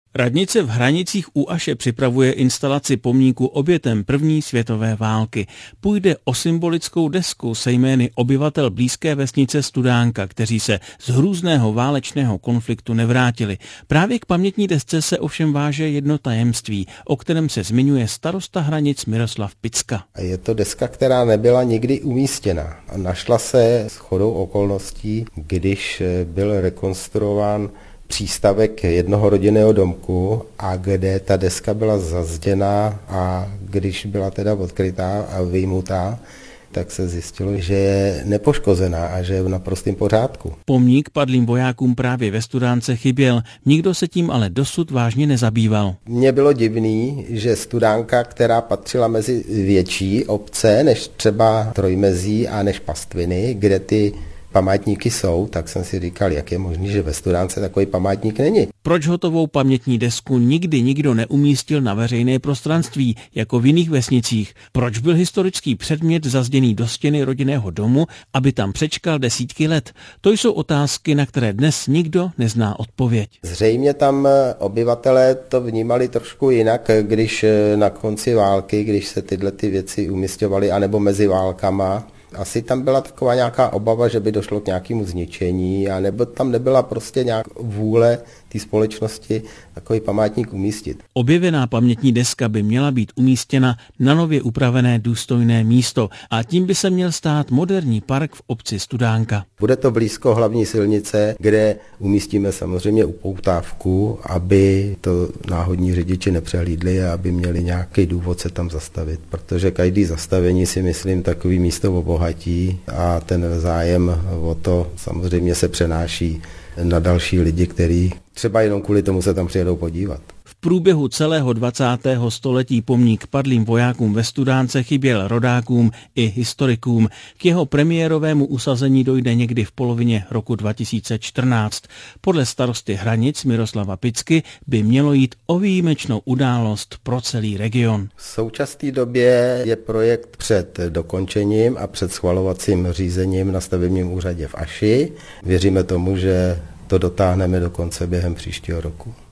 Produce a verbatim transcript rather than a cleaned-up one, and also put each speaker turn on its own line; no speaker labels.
Radnice v Hranicích u Aše připravuje instalaci pomníku obětem první světové války. Půjde o symbolickou desku se jmény obyvatel blízké vesnice Studánka, kteří se z hrůzného válečného konfliktu nevrátili. Právě k pamětní desce se ovšem váže jedno tajemství, o kterém se zmiňuje starosta Hranic Miroslav Picka.
Je to deska, která nebyla nikdy umístěna. Našla se shodou okolností, když byl rekonstruován přístavek jednoho rodinného domku a kde ta deska byla zazděná a když byla teda odkrytá a vyjmutá, tak se zjistilo, že je nepoškozená a že je v naprostém pořádku.
Pomník padlým vojákům právě ve Studánce chyběl, nikdo se tím ale dosud vážně nezabýval.
Mně bylo divný, že Studánka, která patřila mezi větší obce než třeba Trojmezí a než Pastviny, kde ty památníky jsou, tak jsem si říkal, jak je možný, že ve Studánce takový památník není.
Proč hotovou pamětní desku nikdy nikdo neumístil na veřejné prostranství, jako v jiných vesnicích? Proč byl historický předmět zazděný do stěny rodinného domu, aby tam přečkal desítky let? To jsou otázky, na které dnes nikdo nezná odpověď.
Zřejmě tam obyvatelé to vnímali trošku jinak, když na konci války, když se tyhle ty věci umisťovaly, anebo mezi válkama. Asi tam byla taková nějaká obava, že by došlo k nějakému zničení, anebo tam nebyla prostě nějak vůle té společnosti takový památník umístit.
Objevená pamětní deska by měla být umístěna na nově upravené důstojné místo a tím by se měl stát moderní park v obci Studánka.
Bude to blízko hlavní silnice, kde umístíme samozřejmě upoutávku, aby to náhodní řidiči nepřehlídli a aby měli nějaký důvod se tam zastavit, protože každý zastavení si myslím takový místo obohatí a ten zájem o to samozřejmě se přenáší na další lidi, kteří třeba jenom kvůli tomu se tam přijedou podívat.
V průběhu celého dvacátého století pomník padlým vojákům ve Studánce chyběl rodákům i historikům. K jeho premiérovému usazení dojde někdy v polovině roku dva tisíce čtrnáct. Podle starosty Hranic Miroslava Picky by mělo jít o výjimečnou událost pro celý region.
V současné době je projekt před dokončením a před schvalovacím řízením na stavebním úřadě v Aši. Věříme tomu, že to dotáhneme do konce během příštího roku.